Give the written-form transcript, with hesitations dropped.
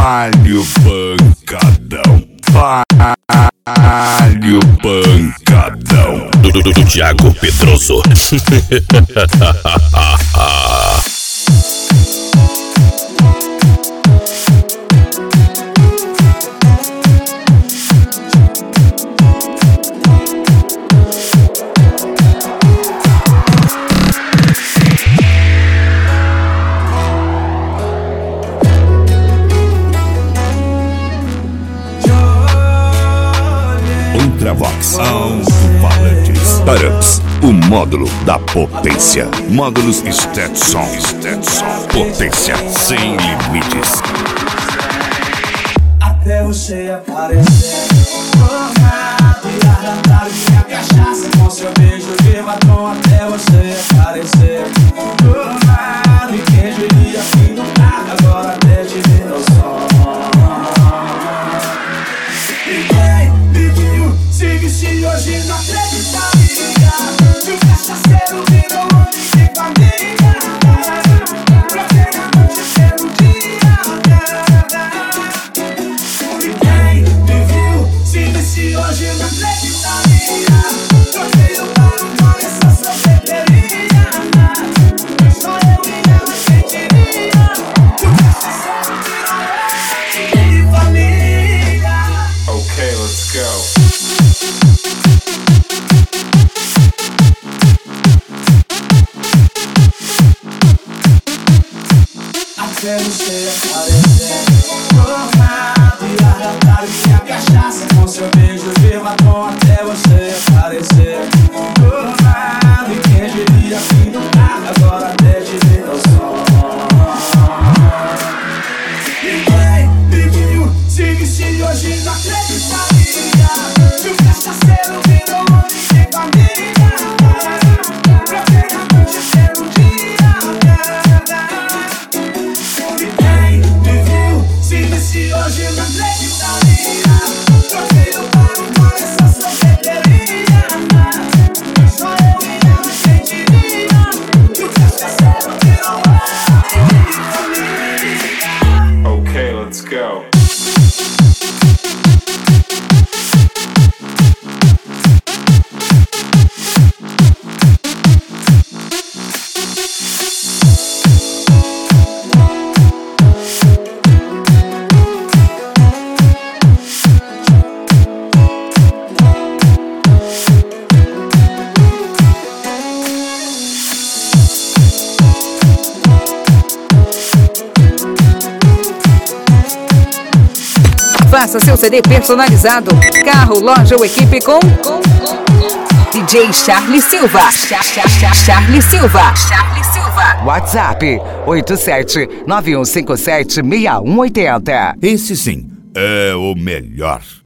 Palio pancadão. Palio pancadão. Do Thiago Pedroso. Ultravox, alto-falantes, Taramps, o módulo da potência. Módulos Stetson, potência sem limites. Até você aparecer, formado e arrastado minha cachaça com seu beijo de batom. Até você aparecer, formado e quem diria que não tá agora até te ver no som. Se hoje não acreditaria que o cachaceiro virou homem de família. Pra ter a noite ser um dia. Ninguém me viu, se hoje não acreditaria. Troquei o paro por essa sorveteria. Só eu e ela quem diria que o cachaceiro virou homem de família. Okay, let's go. Até você aparecer, formado e arrastado minha cachaça com seu beijo de batom. Até você aparecer, formado e quem diria que não tá agora até te ver no som. Ninguém me viu, se hoje não acreditaria que o cachaceiro virou homem de família. Pra ter a noite ser um dia. Ninguém me viu, se hoje eu não acreditaria. Troquei o paro por essa sorveteria. Só eu e ela quem diria que o cachaceiro virou homem de família. Okay, let's go. Faça seu CD personalizado. Carro, loja ou equipe com DJ Charlie Silva. Charlie Silva. WhatsApp 8791576180. Esse sim é o melhor.